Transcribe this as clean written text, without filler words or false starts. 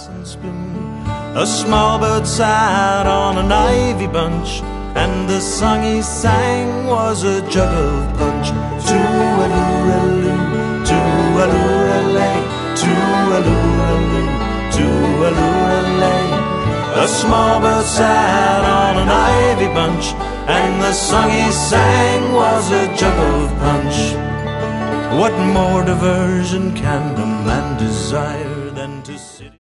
glass and spoon. A small bird sat on an ivy bunch, and the song he sang was a jug of punch. Too-a-loo-a-loo, too-a-loo-a-lay, too-a-loo-a-loo, too-a-loo-a-lay. A small bird sat on an ivy bunch, and the song he sang was a jug of punch. What more diversion can a man desire